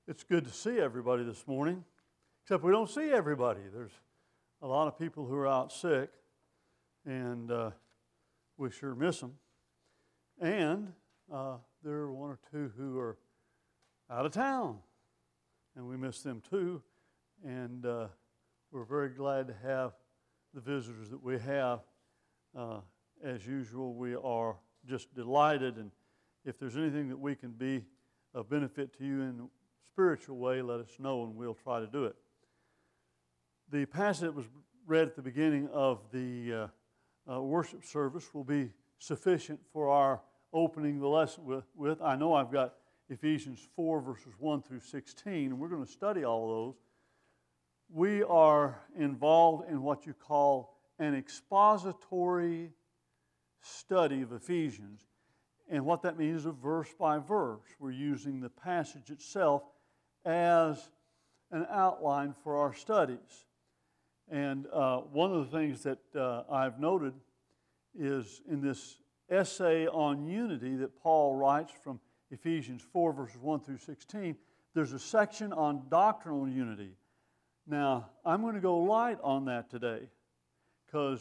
It's good to see everybody this morning, except we don't see everybody. There's a lot of people who are out sick, and we sure miss them. And there are one or two who are out of town, and we miss them too. And we're very glad to have the visitors that we have. As usual, we are just delighted, and if there's anything that we can be of benefit to you in a spiritual way, let us know, and we'll try to do it. The passage that was read at the beginning of the worship service will be sufficient for our opening the lesson with. I know I've got Ephesians 4, verses 1 through 16, and we're going to study all of those. We are involved in what you call an expository study of Ephesians. And what that means is verse by verse. We're using the passage itself as an outline for our studies. And one of the things that I've noted is in this essay on unity that Paul writes from Ephesians 4, verses 1 through 16, there's a section on doctrinal unity. Now, I'm going to go light on that today because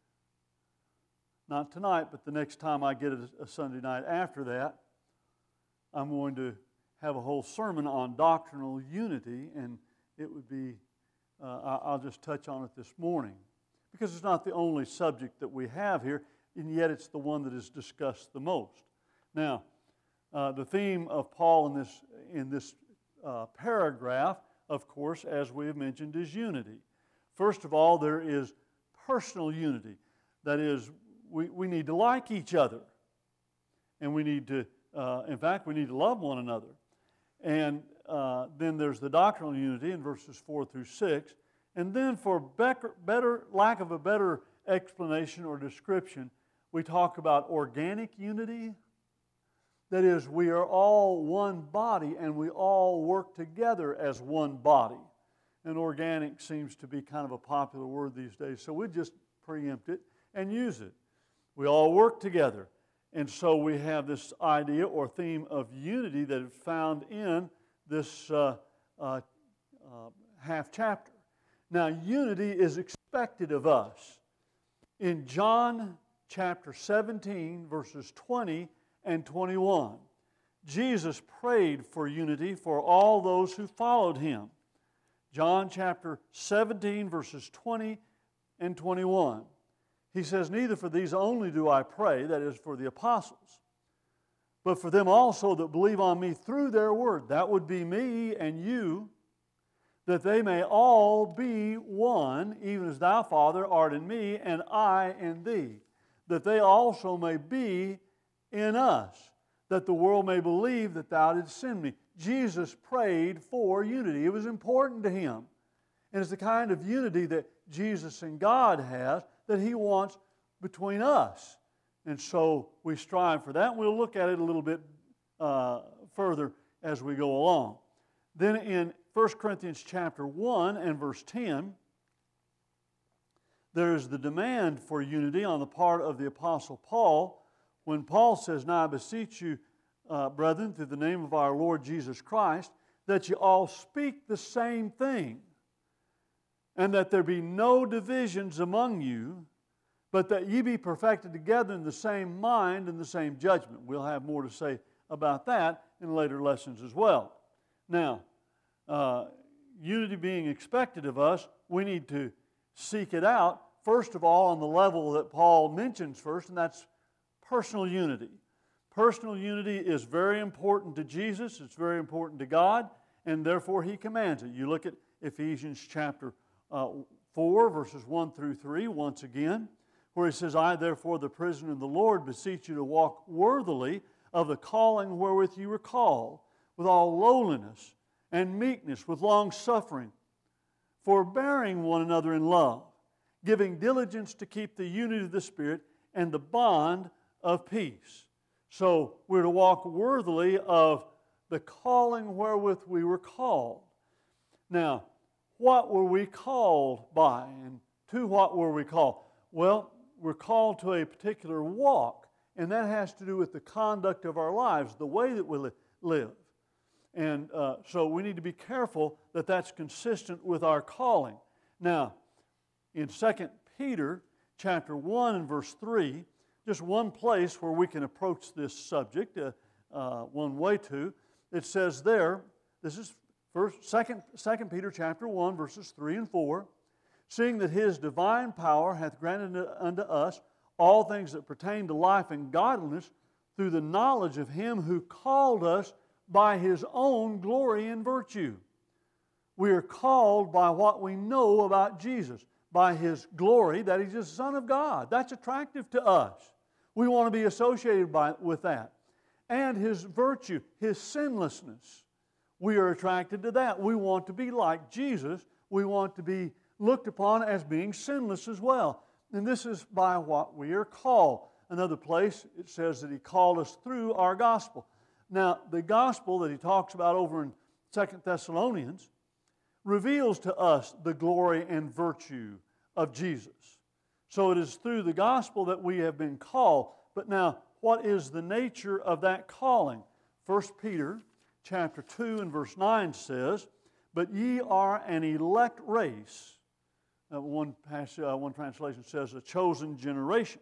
not tonight, but the next time I get a Sunday night after that, I'm going to have a whole sermon on doctrinal unity, and it would be, I'll just touch on it this morning, because it's not the only subject that we have here, and yet it's the one that is discussed the most. Now, the theme of Paul in this paragraph, of course, as we have mentioned, is unity. First of all, there is personal unity. That is, we need to like each other. And we need to, in fact, we need to love one another. And then there's the doctrinal unity in verses 4 through 6. And then for lack of a better explanation or description, we talk about organic unity. That is, we are all one body and we all work together as one body. And organic seems to be kind of a popular word these days, so we just preempt it and use it. We all work together. And so we have this idea or theme of unity that is found in this half chapter. Now, unity is expected of us. In John chapter 17, verses 20 and 21, Jesus prayed for unity for all those who followed Him. John chapter 17, verses 20 and 21. He says, "Neither for these only do I pray," that is, for the apostles, "but for them also that believe on me through their word," that would be me and you, "that they may all be one, even as thou, Father, art in me, and I in thee, that they also may be in us, that the world may believe that thou didst send me." Jesus prayed for unity. It was important to Him. And it's the kind of unity that Jesus and God has that He wants between us. And so we strive for that. We'll look at it a little bit further as we go along. Then in 1 Corinthians chapter 1 and verse 10, there's the demand for unity on the part of the Apostle Paul, when Paul says, "Now I beseech you, brethren, through the name of our Lord Jesus Christ, that you all speak the same thing, and that there be no divisions among you, but that ye be perfected together in the same mind and the same judgment." We'll have more to say about that in later lessons as well. Now, unity being expected of us, we need to seek it out, first of all, on the level that Paul mentions first, and that's personal unity. Personal unity is very important to Jesus, it's very important to God, and therefore He commands it. You look at Ephesians chapter 4, verses 1 through 3, once again, where He says, "I therefore, the prisoner of the Lord, beseech you to walk worthily of the calling wherewith you were called, with all lowliness and meekness, with long suffering, forbearing one another in love, giving diligence to keep the unity of the Spirit and the bond of peace." So we're to walk worthily of the calling wherewith we were called. Now, what were we called by, and to what were we called? Well, we're called to a particular walk, and that has to do with the conduct of our lives, the way that we live. And so we need to be careful that that's consistent with our calling. Now, in 2 Peter chapter 1 and verse 3, just one place where we can approach this subject, one way to, it says there, this is Second Peter chapter 1, verses 3 and 4, seeing that His divine power hath granted unto us all things that pertain to life and godliness through the knowledge of Him who called us by His own glory and virtue. We are called by what we know about Jesus, by His glory, that He's the Son of God. That's attractive to us. We want to be associated with that. And His virtue, His sinlessness. We are attracted to that. We want to be like Jesus. We want to be looked upon as being sinless as well. And this is by what we are called. Another place, it says that He called us through our gospel. Now, the gospel that he talks about over in 2 Thessalonians reveals to us the glory and virtue of Jesus. So it is through the gospel that we have been called. But now, what is the nature of that calling? 1 Peter chapter 2 and verse 9 says, "But ye are an elect race." One translation says, "a chosen generation,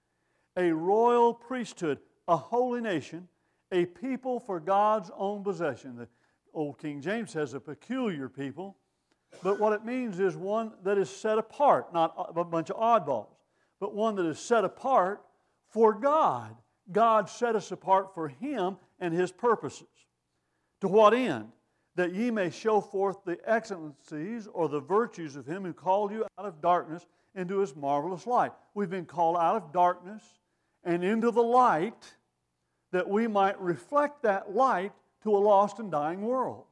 a royal priesthood, a holy nation, a people for God's own possession." The Old King James says a peculiar people, but what it means is one that is set apart, not a bunch of oddballs, but one that is set apart for God. God set us apart for Him and His purposes. To what end? That ye may show forth the excellencies or the virtues of Him who called you out of darkness into His marvelous light. We've been called out of darkness and into the light, that we might reflect that light to a lost and dying world.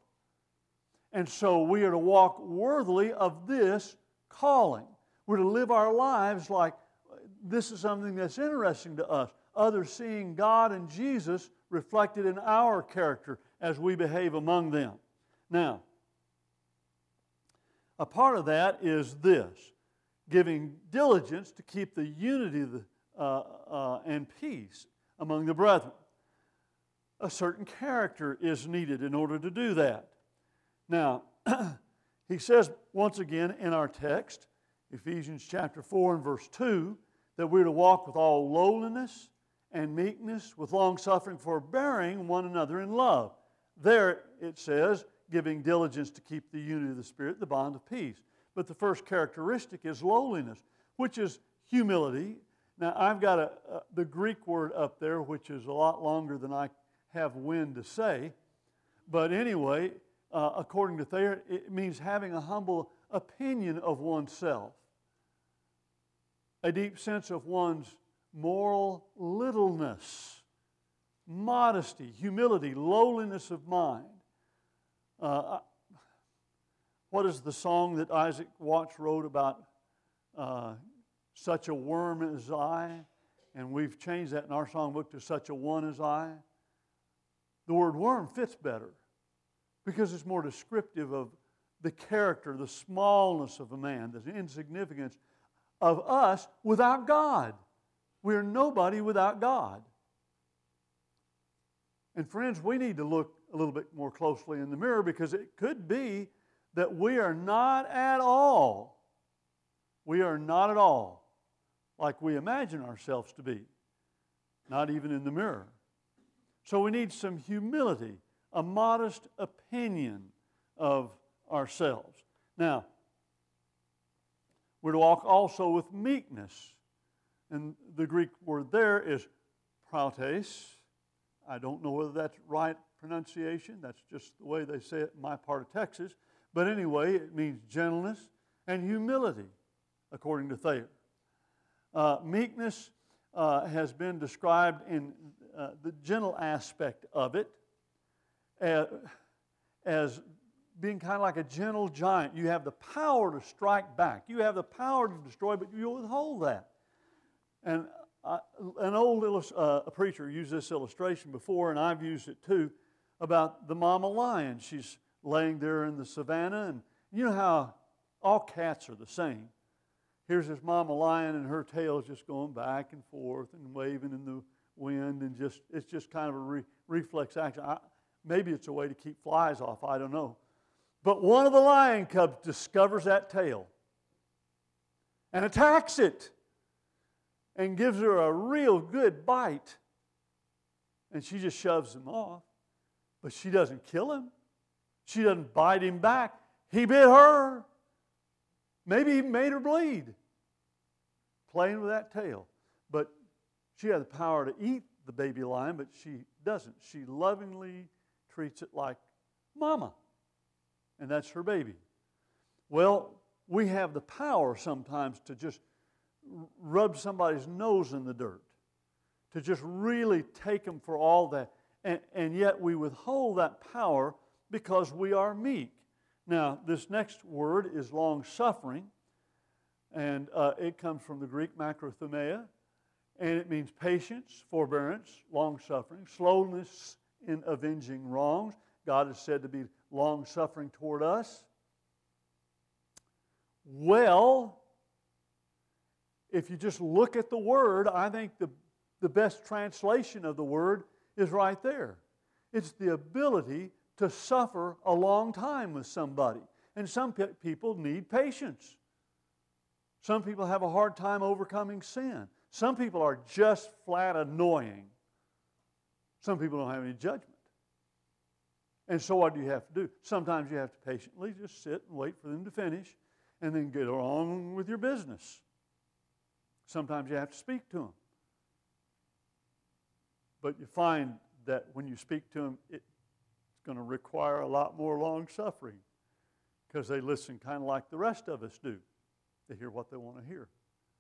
And so we are to walk worthily of this calling. We're to live our lives like this is something that's interesting to us. Others seeing God and Jesus reflected in our character as we behave among them. Now, a part of that is this: giving diligence to keep the unity and peace among the brethren. A certain character is needed in order to do that. Now, he says once again in our text, Ephesians chapter 4 and verse 2, that we're to walk with all lowliness and meekness, with long-suffering, forbearing one another in love. There it says, giving diligence to keep the unity of the Spirit, the bond of peace. But the first characteristic is lowliness, which is humility. Now, I've got the Greek word up there, which is a lot longer than I have wind to say. But anyway, according to Thayer, it means having a humble opinion of oneself, a deep sense of one's moral littleness, modesty, humility, lowliness of mind. What is the song that Isaac Watts wrote about such a worm as I? And we've changed that in our songbook to such a one as I. The word worm fits better because it's more descriptive of the character, the smallness of a man, the insignificance of us without God. We're nobody without God. And friends, we need to look a little bit more closely in the mirror, because it could be that we are not at all like we imagine ourselves to be, not even in the mirror. So we need some humility, a modest opinion of ourselves. Now, we're to walk also with meekness. And the Greek word there is prautes. I don't know whether that's right pronunciation. That's just the way they say it in my part of Texas. But anyway, it means gentleness and humility, according to Thayer. Meekness has been described in the gentle aspect of it as being kind of like a gentle giant. You have the power to strike back. You have the power to destroy, but you withhold that. And an old preacher used this illustration before, and I've used it too, about the mama lion. She's laying there in the savannah, and you know how all cats are the same. Here's this mama lion, and her tail is just going back and forth and waving in the wind, and it's just kind of a reflex action. Maybe it's a way to keep flies off, I don't know. But one of the lion cubs discovers that tail and attacks it and gives her a real good bite. And she just shoves him off. But she doesn't kill him. She doesn't bite him back. He bit her. Maybe he made her bleed. Playing with that tail. But she had the power to eat the baby lion, but she doesn't. She lovingly treats it like mama. And that's her baby. Well, we have the power sometimes to just rub somebody's nose in the dirt. To just really take them for all that. And yet we withhold that power because we are meek. Now, this next word is long-suffering. And it comes from the Greek makrothumia. And it means patience, forbearance, long-suffering, slowness in avenging wrongs. God is said to be long-suffering toward us. Well, if you just look at the word, I think the best translation of the word is right there. It's the ability to suffer a long time with somebody. And some people need patience. Some people have a hard time overcoming sin. Some people are just flat annoying. Some people don't have any judgment. And so what do you have to do? Sometimes you have to patiently just sit and wait for them to finish and then get on with your business. Sometimes you have to speak to them. But you find that when you speak to them, it's going to require a lot more long suffering because they listen kind of like the rest of us do. They hear what they want to hear.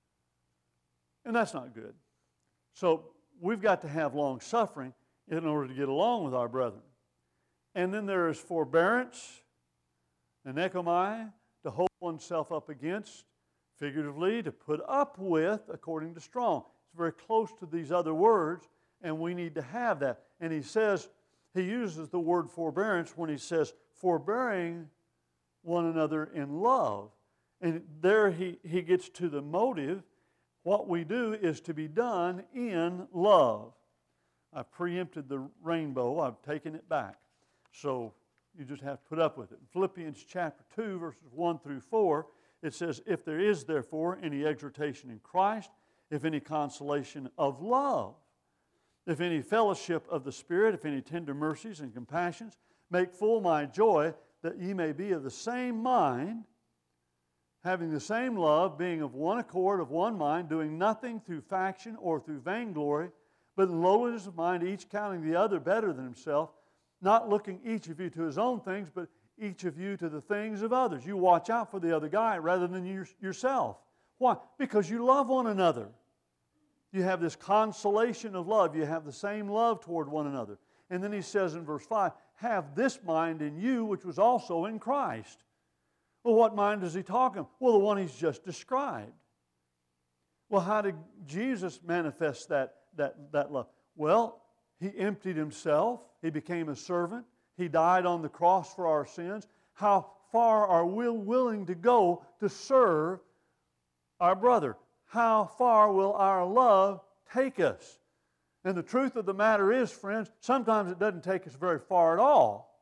And that's not good. So we've got to have long suffering in order to get along with our brethren. And then there is forbearance, anekomai, to hold oneself up against, figuratively, to put up with, according to Strong. It's very close to these other words, and we need to have that. And he says, he uses the word forbearance when he says, forbearing one another in love. And there he gets to the motive. What we do is to be done in love. I've preempted the rainbow. I've taken it back. So you just have to put up with it. In Philippians chapter 2, verses 1 through 4, it says, if there is therefore any exhortation in Christ, if any consolation of love, if any fellowship of the Spirit, if any tender mercies and compassions, make full my joy, that ye may be of the same mind, having the same love, being of one accord, of one mind, doing nothing through faction or through vainglory, but in lowliness of mind, each counting the other better than himself, not looking each of you to his own things, but each of you to the things of others. You watch out for the other guy rather than yourself. Why? Because you love one another. You have this consolation of love. You have the same love toward one another. And then he says in verse 5, have this mind in you, which was also in Christ. Well, what mind is he talking? Well, the one he's just described. Well, how did Jesus manifest that love? Well, he emptied himself. He became a servant. He died on the cross for our sins. How far are we willing to go to serve our brother? How far will our love take us? And the truth of the matter is, friends, sometimes it doesn't take us very far at all.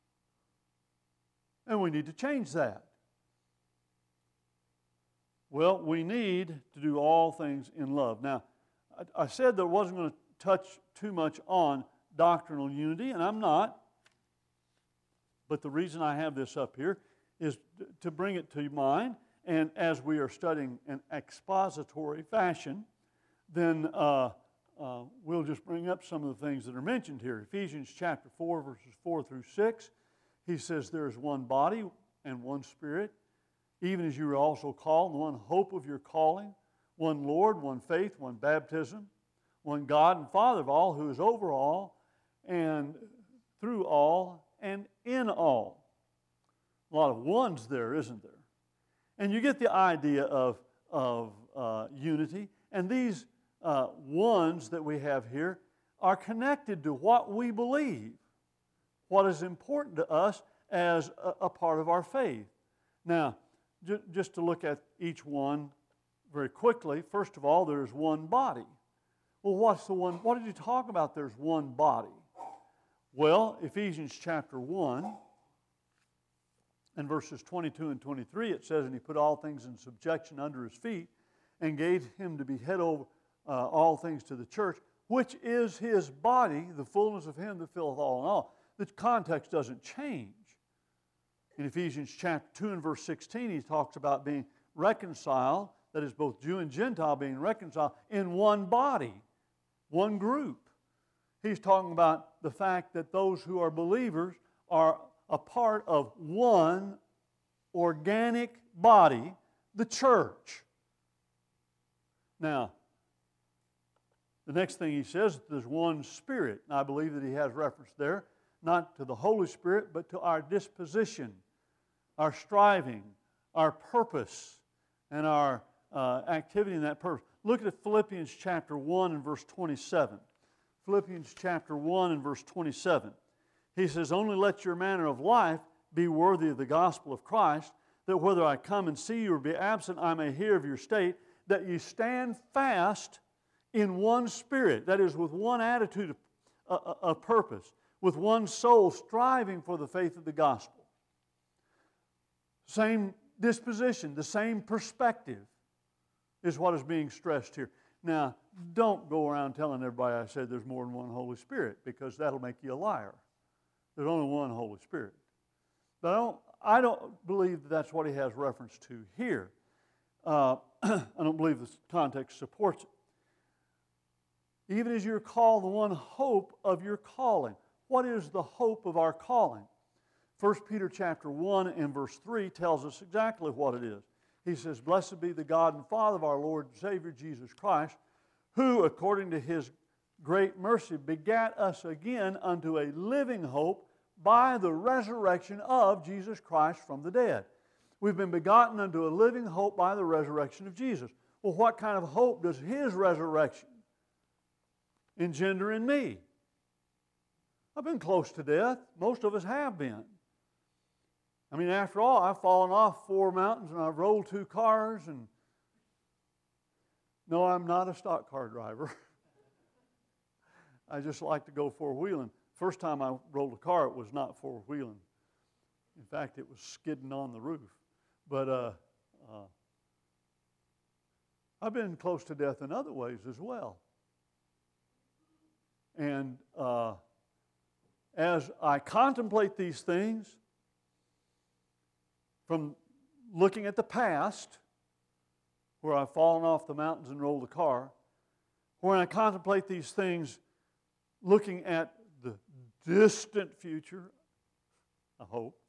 And we need to change that. Well, we need to do all things in love. Now, I said that I wasn't going to touch too much on doctrinal unity, and I'm not. But the reason I have this up here is to bring it to mind. And as we are studying an expository fashion, then we'll just bring up some of the things that are mentioned here. Ephesians chapter 4, verses 4 through 6, he says, there is one body and one Spirit, even as you were also called, and one hope of your calling, one Lord, one faith, one baptism, one God and Father of all, who is over all, and through all, and in all. A lot of ones there, isn't there? And you get the idea of unity. And these ones that we have here are connected to what we believe, what is important to us as a part of our faith. Now, just to look at each one very quickly, first of all, there's one body. Well, what's the one? What did you talk about? There's one body. Well, Ephesians chapter 1 and verses 22 and 23, it says, "And he put all things in subjection under his feet, and gave him to be head over all things to the church, which is his body, the fullness of him that filleth all in all." The context doesn't change. In Ephesians chapter 2 and verse 16, he talks about being reconciled, that is both Jew and Gentile being reconciled in one body, one group. He's talking about the fact that those who are believers are a part of one organic body, the church. Now, the next thing he says, there's one Spirit. And I believe that he has reference there, not to the Holy Spirit, but to our disposition, our striving, our purpose, and our activity in that purpose. Look at Philippians chapter 1 and verse 27. Philippians chapter 1 and verse 27. He says, "Only let your manner of life be worthy of the gospel of Christ, that whether I come and see you or be absent, I may hear of your state, that you stand fast in one spirit," that is, with one attitude of purpose, with one soul striving for the faith of the gospel. Same disposition, the same perspective is what is being stressed here. Now, don't go around telling everybody I said there's more than one Holy Spirit, because that'll make you a liar. There's only one Holy Spirit. But I don't believe that that's what he has reference to here. I don't believe the context supports it. Even as you're called, the one hope of your calling. What is the hope of our calling? 1 Peter chapter 1 and verse 3 tells us exactly what it is. He says, "Blessed be the God and Father of our Lord and Savior Jesus Christ, who according to His great mercy begat us again unto a living hope by the resurrection of Jesus Christ from the dead." We've been begotten unto a living hope by the resurrection of Jesus. Well, what kind of hope does His resurrection engender in me? I've been close to death. Most of us have been. I mean, after all, I've fallen off 4 mountains and I've rolled 2 cars, and no, I'm not a stock car driver. I just like to go four-wheeling. First time I rolled a car, it was not four-wheeling. In fact, it was skidding on the roof. But I've been close to death in other ways as well. And as I contemplate these things, from looking at the past, where I've fallen off the mountains and rolled a car, when I contemplate these things, looking at the distant future, I hope,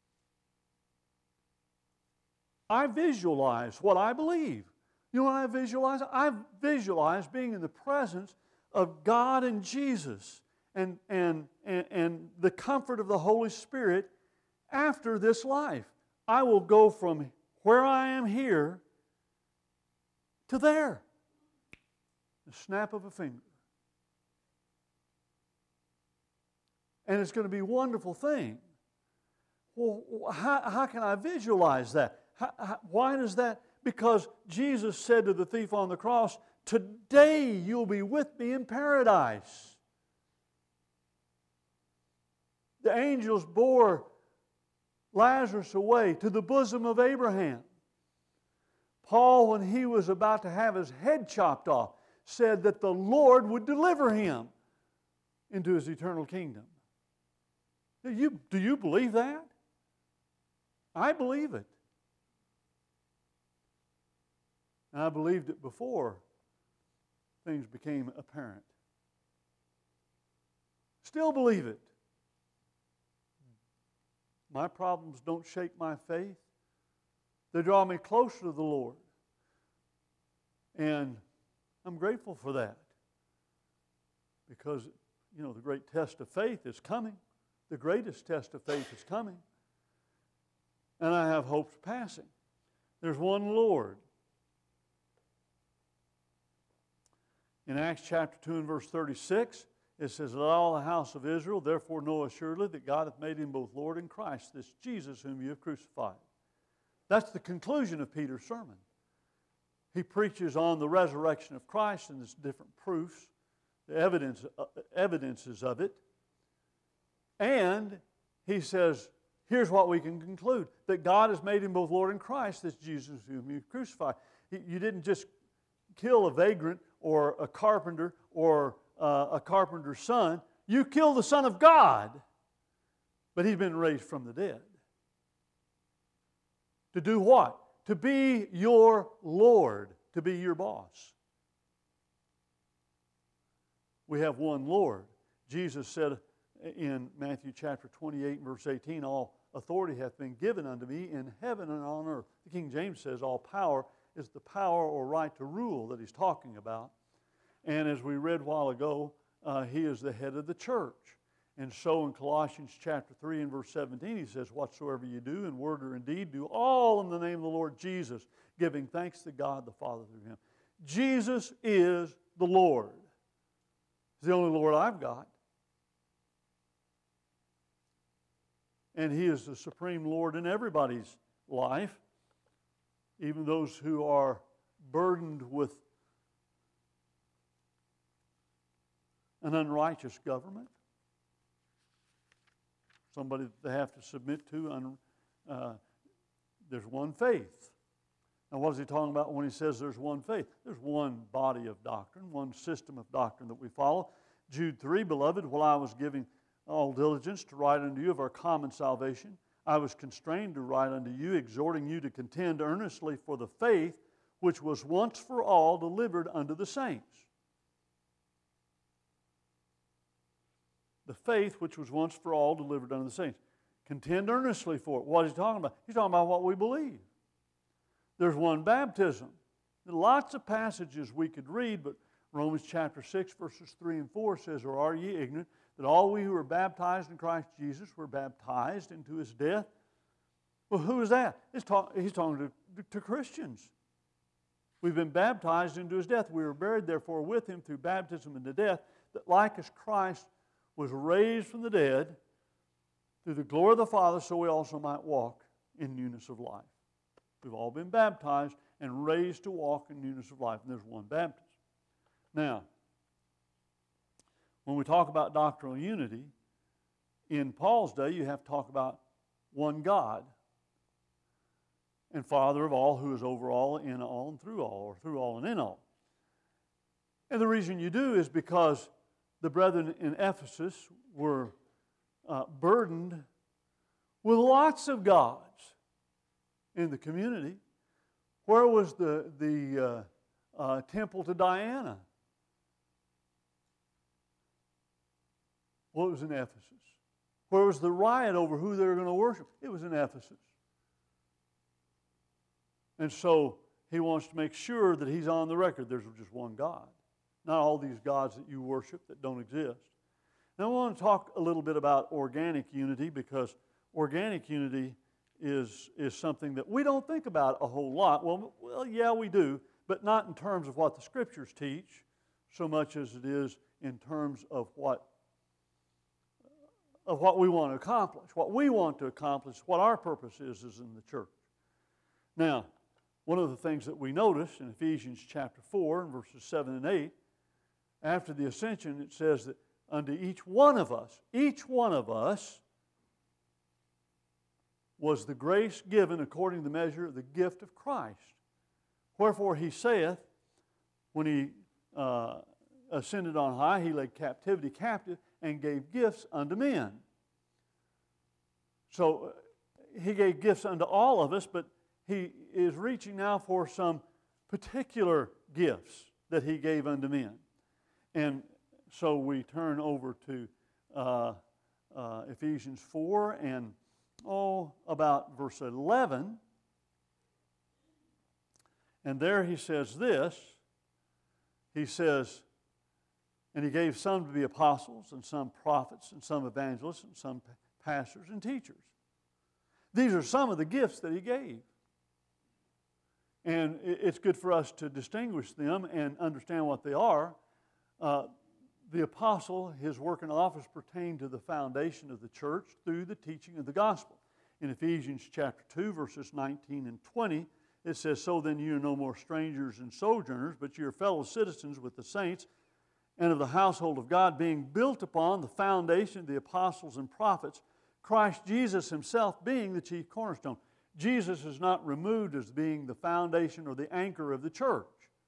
I visualize what I believe. You know what I visualize? I visualize being in the presence of God and Jesus and the comfort of the Holy Spirit after this life. I will go from where I am here to there. The snap of a finger. And it's going to be a wonderful thing. Well, how can I visualize that? Why does that? Because Jesus said to the thief on the cross, "Today you'll be with me in paradise." The angels bore Lazarus away to the bosom of Abraham. Paul, when he was about to have his head chopped off, said that the Lord would deliver him into His eternal kingdom. Do you believe that? I believe it. And I believed it before things became apparent. Still believe it. My problems don't shake my faith. They draw me closer to the Lord. And I'm grateful for that. Because, you know, the great test of faith is coming. The greatest test of faith is coming. And I have hopes passing. There's one Lord. In Acts chapter 2 and verse 36, it says, "Let all the house of Israel therefore know assuredly that God hath made Him both Lord and Christ, this Jesus whom you have crucified." That's the conclusion of Peter's sermon. He preaches on the resurrection of Christ and its different proofs, the evidences of it. And he says, here's what we can conclude, that God has made him both Lord and Christ, this Jesus whom you crucified. You didn't just kill a vagrant or a carpenter or a carpenter's son. You killed the Son of God, but he's been raised from the dead. To do what? To be your Lord, to be your boss. We have one Lord. Jesus said in Matthew chapter 28, verse 18, all authority hath been given unto me in heaven and on earth. The King James says all power is the power or right to rule that he's talking about. And as we read a while ago, he is the head of the church. And so in Colossians chapter 3 and verse 17, he says, whatsoever you do in word or in deed, do all in the name of the Lord Jesus, giving thanks to God the Father through him. Jesus is the Lord. He's the only Lord I've got. And he is the supreme Lord in everybody's life, even those who are burdened with an unrighteous government, somebody that they have to submit to. There's one faith. Now, what is he talking about when he says there's one faith? There's one body of doctrine, one system of doctrine that we follow. Jude 3, beloved, while I was giving all diligence to write unto you of our common salvation, I was constrained to write unto you, exhorting you to contend earnestly for the faith which was once for all delivered unto the saints. The faith which was once for all delivered unto the saints. Contend earnestly for it. What is he talking about? He's talking about what we believe. There's one baptism. There are lots of passages we could read, but Romans chapter 6, verses 3 and 4 says, or are ye ignorant that all we who are baptized in Christ Jesus were baptized into his death? Well, who is that? He's talking to Christians. We've been baptized into his death. We were buried, therefore, with him through baptism into death, that like as Christ was raised from the dead through the glory of the Father, so we also might walk in newness of life. We've all been baptized and raised to walk in newness of life, and there's one baptism. Now, when we talk about doctrinal unity, in Paul's day, you have to talk about one God and Father of all, who is over all, in all, and through all, or through all and in all. And the reason you do is because the brethren in Ephesus were burdened with lots of gods in the community. Where was the temple to Diana? Well, it was in Ephesus. Where was the riot over who they were going to worship? It was in Ephesus. And so he wants to make sure that he's on the record. There's just one God. Not all these gods that you worship that don't exist. Now I want to talk a little bit about organic unity, because organic unity is something that we don't think about a whole lot. Well, yeah, we do, but not in terms of what the Scriptures teach so much as it is in terms of what we want to accomplish. What we want to accomplish, what our purpose is in the church. Now, one of the things that we notice in Ephesians chapter 4 and verses 7 and 8, after the ascension, it says that unto each one of us was the grace given according to the measure of the gift of Christ. Wherefore he saith, when he ascended on high, he led captivity captive and gave gifts unto men. So he gave gifts unto all of us, but he is reaching now for some particular gifts that he gave unto men. And so we turn over to Ephesians 4 and about verse 11. And there he says this. He says, and he gave some to be apostles, and some prophets, and some evangelists, and some pastors and teachers. These are some of the gifts that he gave. And it's good for us to distinguish them and understand what they are. The apostle, his work and office pertain to the foundation of the church through the teaching of the gospel. In Ephesians chapter 2, verses 19 and 20, it says, so then you are no more strangers and sojourners, but you are fellow citizens with the saints and of the household of God, being built upon the foundation of the apostles and prophets, Christ Jesus himself being the chief cornerstone. Jesus is not removed as being the foundation or the anchor of the church.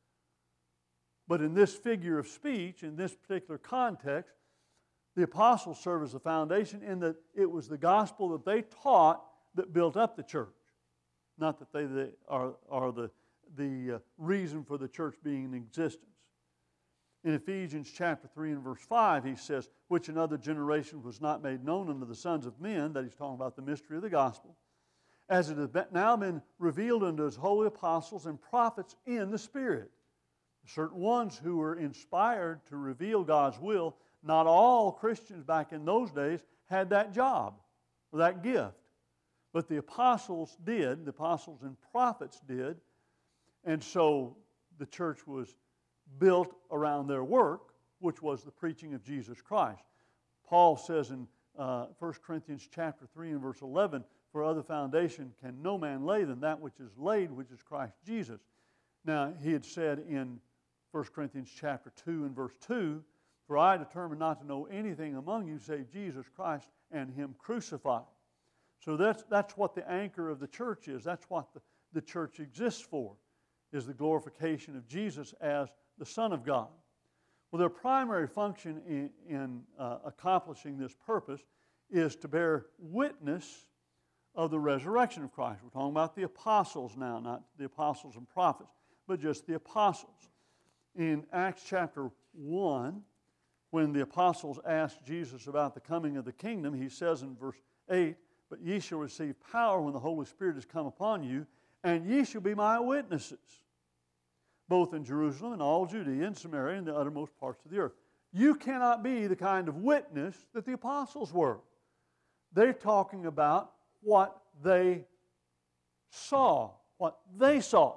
But in this figure of speech, in this particular context, the apostles serve as the foundation in that it was the gospel that they taught that built up the church. Not that they are the reason for the church being in existence. In Ephesians chapter 3 and verse 5, he says, which in other generations was not made known unto the sons of men, that he's talking about the mystery of the gospel, as it has now been revealed unto his holy apostles and prophets in the Spirit. Certain ones who were inspired to reveal God's will. Not all Christians back in those days had that job or that gift. But the apostles did, the apostles and prophets did, and so the church was built around their work, which was the preaching of Jesus Christ. Paul says in 1 Corinthians chapter 3 and verse 11, for other foundation can no man lay than that which is laid, which is Christ Jesus. Now, he had said in 1 Corinthians chapter 2 and verse 2, for I determined not to know anything among you save Jesus Christ and him crucified. So that's what the anchor of the church is. That's what the church exists for, is the glorification of Jesus as the Son of God. Well, their primary function in accomplishing this purpose is to bear witness of the resurrection of Christ. We're talking about the apostles now, not the apostles and prophets, but just the apostles. In Acts chapter 1, when the apostles asked Jesus about the coming of the kingdom, he says in verse 8, but ye shall receive power when the Holy Spirit has come upon you, and ye shall be my witnesses, both in Jerusalem and all Judea and Samaria and the uttermost parts of the earth. You cannot be the kind of witness that the apostles were. They're talking about what they saw, what they saw.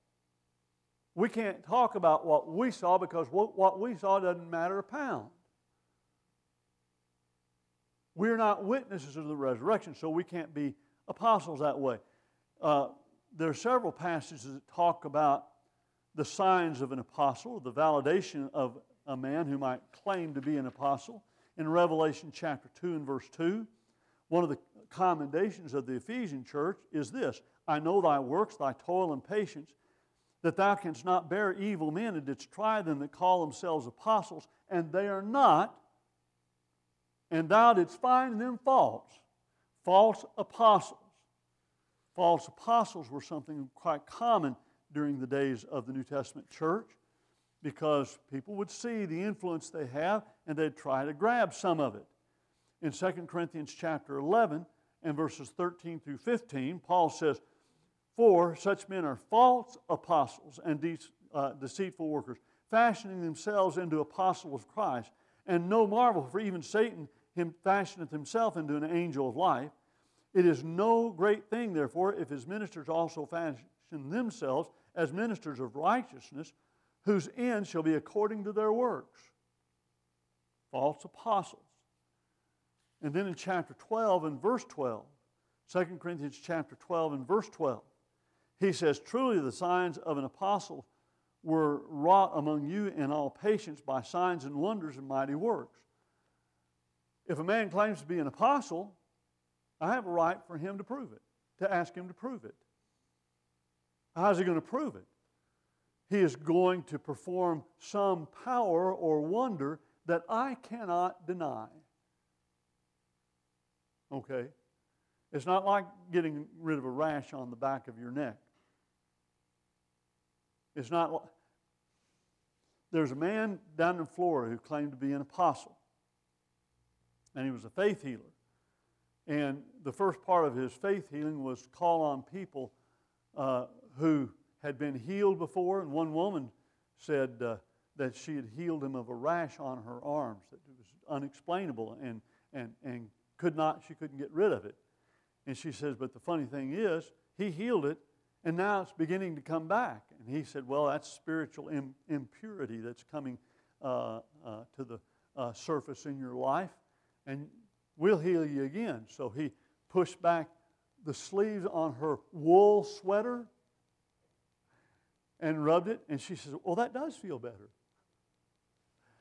We can't talk about what we saw because what we saw doesn't matter a pound. We're not witnesses of the resurrection, so we can't be apostles that way. There are several passages that talk about the signs of an apostle, the validation of a man who might claim to be an apostle. In Revelation chapter 2 and verse 2, one of the commendations of the Ephesian church is this: I know thy works, thy toil and patience, that thou canst not bear evil men, and didst try them that call themselves apostles, and they are not, and thou didst find them false apostles. False apostles were something quite common during the days of the New Testament church, because people would see the influence they have and they'd try to grab some of it. In 2 Corinthians chapter 11 and verses 13 through 15, Paul says, for such men are false apostles and deceitful workers, fashioning themselves into apostles of Christ. And no marvel, for even Satan fashioneth himself into an angel of light. It is no great thing, therefore, if his ministers also fashion themselves as ministers of righteousness, whose end shall be according to their works. False apostles. And then in chapter 12 and verse 12, 2 Corinthians chapter 12 and verse 12, he says, truly the signs of an apostle were wrought among you in all patience by signs and wonders and mighty works. If a man claims to be an apostle, I have a right for him to prove it, to ask him to prove it. How's he going to prove it? He is going to perform some power or wonder that I cannot deny. Okay? It's not like getting rid of a rash on the back of your neck. It's not like... There's a man down in Florida who claimed to be an apostle. And he was a faith healer. And the first part of his faith healing was to call on people who had been healed before. And one woman said that she had healed him of a rash on her arms that was unexplainable and she couldn't get rid of it. And she says, but the funny thing is, he healed it, and now it's beginning to come back. And he said, well, that's spiritual impurity that's coming to the surface in your life, and we'll heal you again. So he pushed back the sleeves on her wool sweater and rubbed it, and she says, well, that does feel better.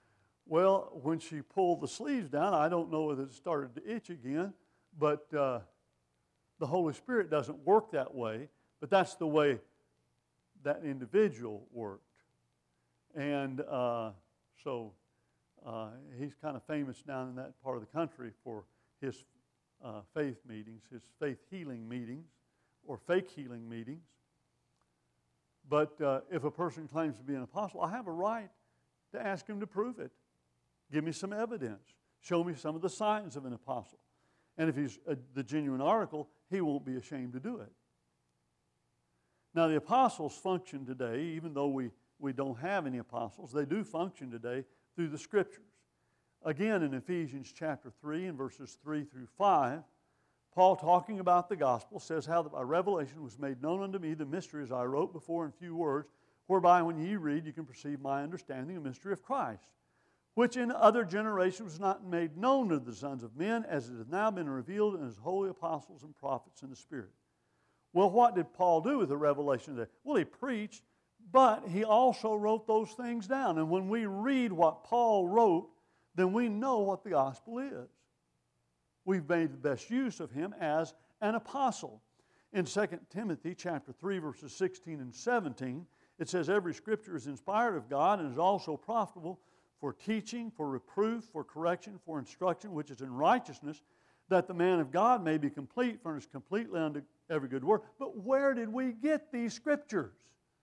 Well, when she pulled the sleeves down, I don't know whether it started to itch again, but the Holy Spirit doesn't work that way, but that's the way that individual worked. And so he's kind of famous down in that part of the country for his faith meetings, his faith healing meetings, or fake healing meetings. But if a person claims to be an apostle, I have a right to ask him to prove it. Give me some evidence. Show me some of the signs of an apostle. And if he's the genuine article, he won't be ashamed to do it. Now, the apostles function today, even though we don't have any apostles, they do function today through the Scriptures. Again, in Ephesians chapter 3 and verses 3 through 5, Paul, talking about the gospel, says how that by revelation was made known unto me the mystery as I wrote before in few words, whereby when ye read you can perceive my understanding the mystery of Christ, which in other generations was not made known to the sons of men, as it has now been revealed in his holy apostles and prophets in the Spirit. Well, what did Paul do with the revelation today? Well, he preached, but he also wrote those things down. And when we read what Paul wrote, then we know what the gospel is. We've made the best use of him as an apostle. In 2 Timothy chapter 3, verses 16 and 17, it says, every scripture is inspired of God and is also profitable for teaching, for reproof, for correction, for instruction, which is in righteousness, that the man of God may be complete, furnished completely unto every good work. But where did we get these scriptures?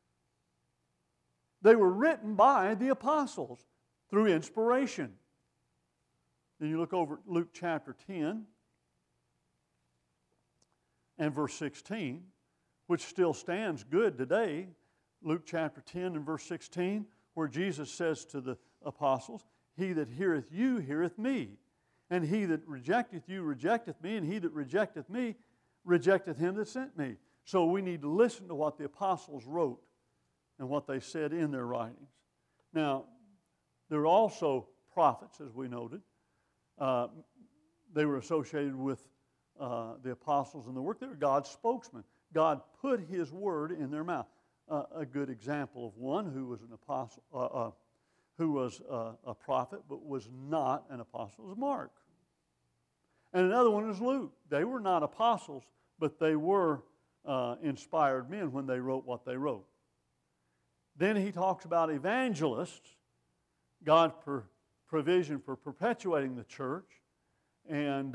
They were written by the apostles through inspiration. Then you look over at Luke chapter 10 and verse 16, which still stands good today. Luke chapter 10 and verse 16, where Jesus says to the apostles, he that heareth you heareth me, and he that rejecteth you rejecteth me, and he that rejecteth me rejecteth him that sent me. So we need to listen to what the apostles wrote and what they said in their writings. Now, there are also prophets, as we noted. They were associated with the apostles and the work. They were God's spokesmen. God put his word in their mouth. A good example of one who was an apostle, who was a prophet but was not an apostle, is Mark. And another one is Luke. They were not apostles, but they were inspired men when they wrote what they wrote. Then he talks about evangelists, God's provision for perpetuating the church, and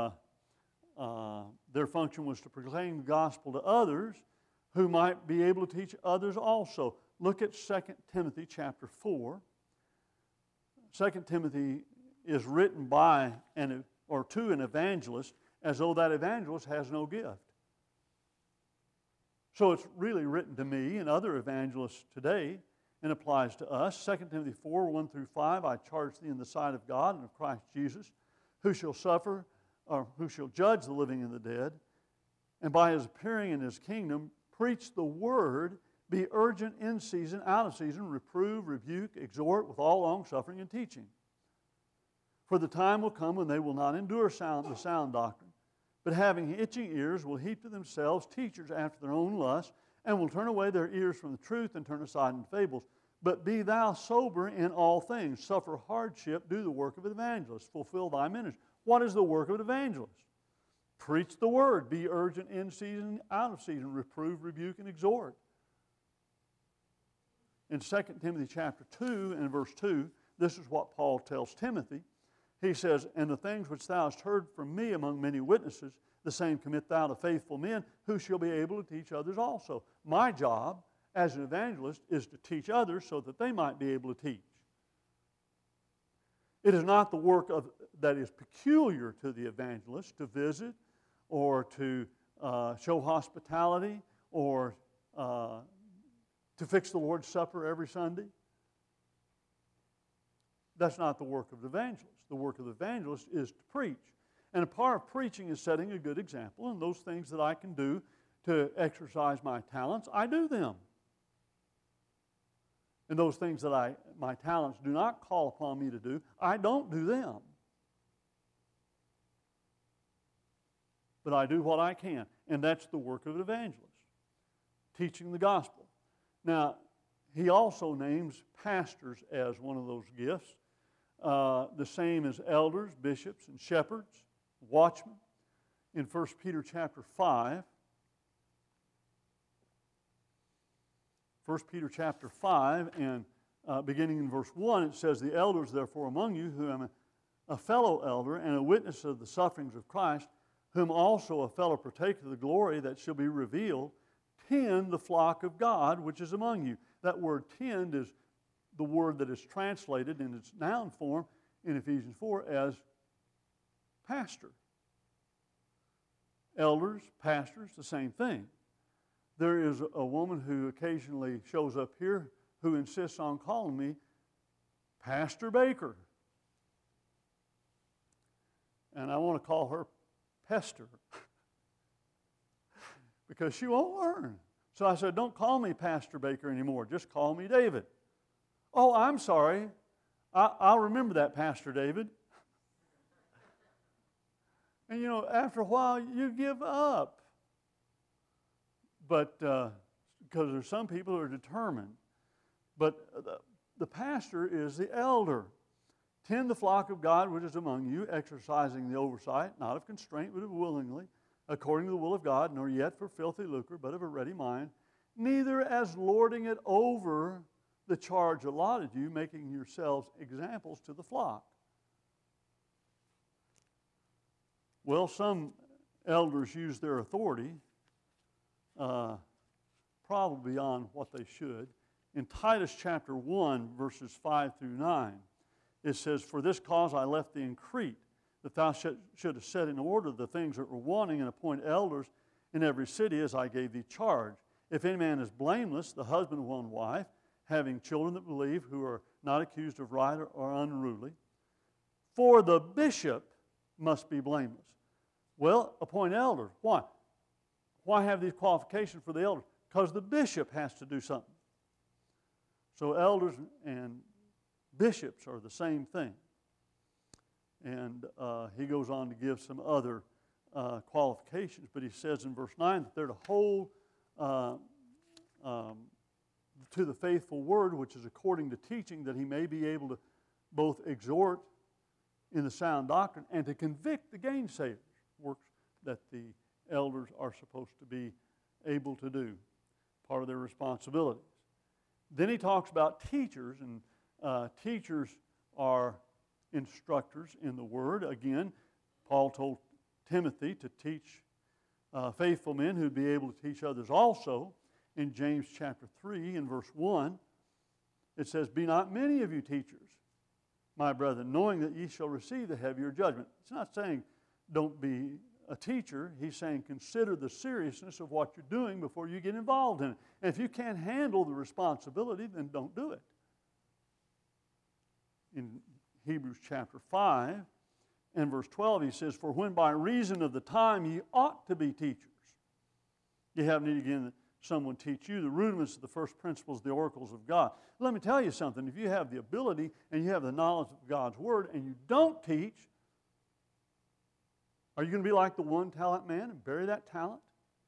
their function was to proclaim the gospel to others who might be able to teach others also. Look at 2 Timothy chapter 4. 2 Timothy is written by to an evangelist as though that evangelist has no gift. So it's really written to me and other evangelists today and applies to us. 2 Timothy 4, 1 through 5, I charge thee in the sight of God and of Christ Jesus, who shall judge the living and the dead, and by his appearing in his kingdom, preach the word, be urgent in season, out of season, reprove, rebuke, exhort with all longsuffering and teaching. For the time will come when they will not endure the sound doctrine, but having itching ears will heap to themselves teachers after their own lust, and will turn away their ears from the truth and turn aside into fables. But be thou sober in all things, suffer hardship, do the work of an evangelist, fulfill thy ministry. What is the work of an evangelist? Preach the word, be urgent in season, out of season, reprove, rebuke, and exhort. In 2 Timothy chapter 2 and verse 2, this is what Paul tells Timothy. He says, and the things which thou hast heard from me among many witnesses, the same commit thou to faithful men, who shall be able to teach others also. My job as an evangelist is to teach others so that they might be able to teach. It is not the work that is peculiar to the evangelist to visit or to show hospitality or to fix the Lord's Supper every Sunday. That's not the work of the evangelist. The work of the evangelist is to preach. And a part of preaching is setting a good example, and those things that I can do to exercise my talents, I do them. And those things that my talents do not call upon me to do, I don't do them. But I do what I can, and that's the work of an evangelist, teaching the gospel. Now, he also names pastors as one of those gifts. the same as elders, bishops, and shepherds, watchmen. In 1 Peter chapter 5, 1 Peter chapter 5, and beginning in verse 1, it says, "The elders, therefore, among you, who am a fellow elder and a witness of the sufferings of Christ, whom also a fellow partaker of the glory that shall be revealed, tend the flock of God which is among you." That word tend is the word that is translated in its noun form in Ephesians 4 as pastor. Elders, pastors, the same thing. There is a woman who occasionally shows up here who insists on calling me Pastor Baker. And I want to call her Pester because she won't learn. So I said, "Don't call me Pastor Baker anymore. Just call me David." "Oh, I'm sorry. I'll remember that, Pastor David." And you know, after a while, you give up. But because there's some people who are determined. But the pastor is the elder. "Tend the flock of God which is among you, exercising the oversight, not of constraint, but of willingly, according to the will of God, nor yet for filthy lucre, but of a ready mind, neither as lording it over the charge allotted you, making yourselves examples to the flock." Well, some elders use their authority probably beyond what they should. In Titus chapter 1, verses 5 through 9, it says, "For this cause I left thee in Crete, that thou shouldest set in order the things that were wanting, and appoint elders in every city as I gave thee charge. If any man is blameless, the husband of one wife, having children that believe, who are not accused of right or unruly. For the bishop must be blameless." Well, appoint elders. Why? Why have these qualifications for the elders? Because the bishop has to do something. So elders and bishops are the same thing. And he goes on to give some other qualifications, but he says in verse 9 that they're to hold to the faithful word, which is according to teaching, that he may be able to both exhort in the sound doctrine and to convict the gainsayers, works that the elders are supposed to be able to do, part of their responsibilities. Then he talks about teachers, and teachers are instructors in the Word. Again, Paul told Timothy to teach faithful men who'd be able to teach others also. In James chapter 3 and verse 1, it says, "Be not many of you teachers, my brethren, knowing that ye shall receive the heavier judgment." It's not saying don't be a teacher. He's saying consider the seriousness of what you're doing before you get involved in it. And if you can't handle the responsibility, then don't do it. In Hebrews chapter 5 and verse 12, he says, "For when by reason of the time ye ought to be teachers, ye have need again that someone teach you the rudiments of the first principles of the oracles of God." Let me tell you something. If you have the ability and you have the knowledge of God's Word and you don't teach, are you going to be like the one-talent man and bury that talent?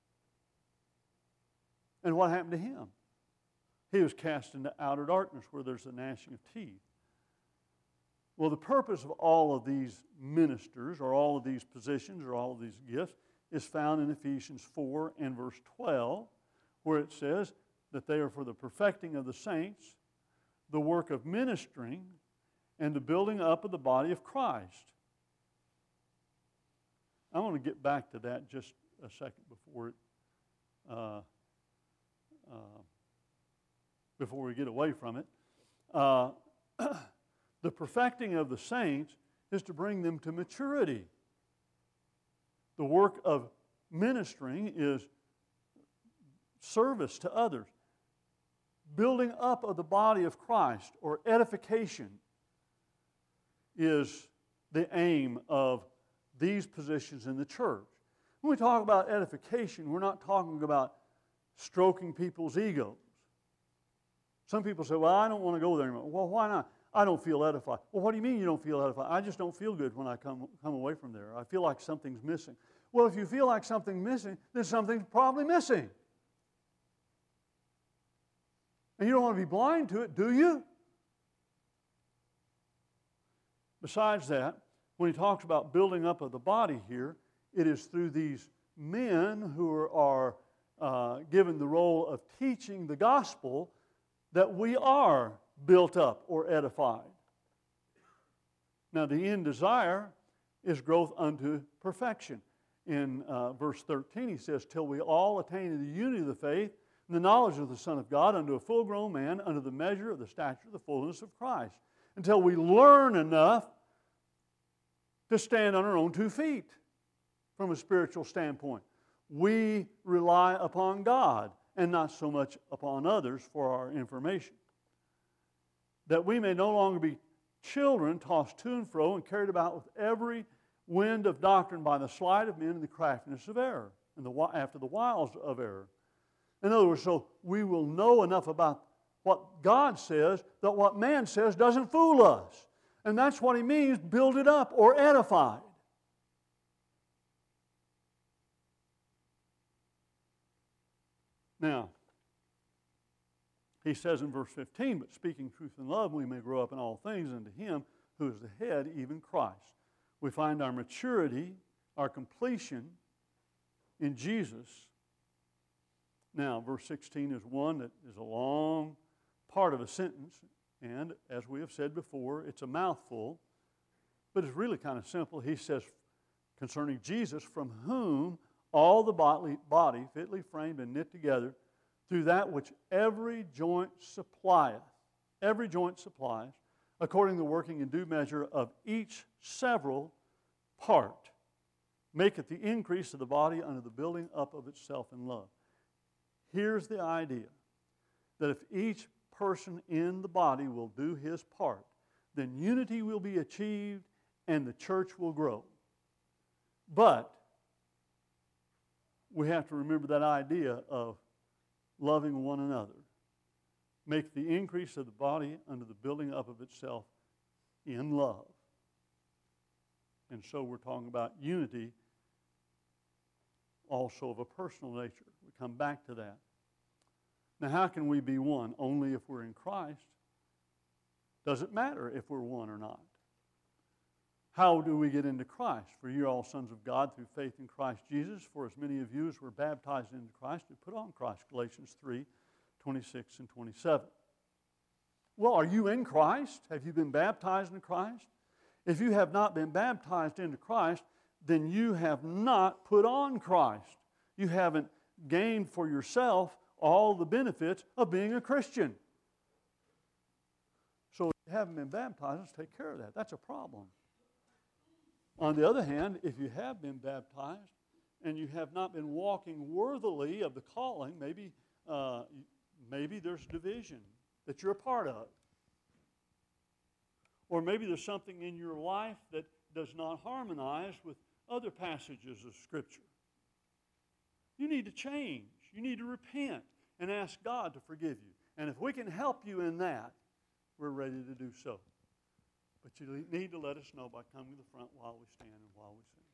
And what happened to him? He was cast into outer darkness where there's the gnashing of teeth. Well, the purpose of all of these ministers or all of these positions or all of these gifts is found in Ephesians 4 and verse 12, where it says that they are for the perfecting of the saints, the work of ministering, and the building up of the body of Christ. I want to get back to that just a second before we get away from it. The perfecting of the saints is to bring them to maturity. The work of ministering is service to others. Building up of the body of Christ, or edification, is the aim of these positions in the church. When we talk about edification, we're not talking about stroking people's egos. Some people say, "Well, I don't want to go there anymore." Well, why not? "I don't feel edified." Well, what do you mean you don't feel edified? "I just don't feel good when I come away from there. I feel like something's missing." Well, if you feel like something's missing, then something's probably missing. And you don't want to be blind to it, do you? Besides that, when he talks about building up of the body here, it is through these men who are given the role of teaching the gospel that we are built up or edified. Now, the end desire is growth unto perfection. In verse 13, he says, till we all attain to the unity of the faith and the knowledge of the Son of God, unto a full-grown man, unto the measure of the stature of the fullness of Christ, until we learn enough to stand on our own 2 feet from a spiritual standpoint. We rely upon God and not so much upon others for our information. That we may no longer be children tossed to and fro and carried about with every wind of doctrine by the sleight of men and the craftiness of error, and after the wiles of error. In other words, so we will know enough about what God says that what man says doesn't fool us. And that's what he means, build it up or edified. Now, he says in verse 15, but speaking truth in love, we may grow up in all things unto him who is the head, even Christ. We find our maturity, our completion in Jesus. Now, verse 16 is one that is a long part of a sentence, and as we have said before, it's a mouthful, but it's really kind of simple. He says, concerning Jesus, from whom all the body fitly framed and knit together through that which every joint supplieth, according to the working in due measure of each several part, maketh the increase of the body unto the building up of itself in love. Here's the idea, that if each person in the body will do his part, then unity will be achieved and the church will grow. But we have to remember that idea of loving one another. Make the increase of the body unto the building up of itself in love. And so we're talking about unity also of a personal nature. We come back to that. Now, how can we be one? Only if we're in Christ. Does it matter if we're one or not? How do we get into Christ? For you are all sons of God through faith in Christ Jesus. For as many of you as were baptized into Christ, you put on Christ. Galatians 3, 26 and 27. Well, are you in Christ? Have you been baptized into Christ? If you have not been baptized into Christ, then you have not put on Christ. You haven't gained for yourself all the benefits of being a Christian. So if you haven't been baptized, let's take care of that. That's a problem. On the other hand, if you have been baptized and you have not been walking worthily of the calling, maybe there's division that you're a part of. Or maybe there's something in your life that does not harmonize with other passages of Scripture. You need to change. You need to repent and ask God to forgive you. And if we can help you in that, we're ready to do so. But you need to let us know by coming to the front while we stand and while we sing.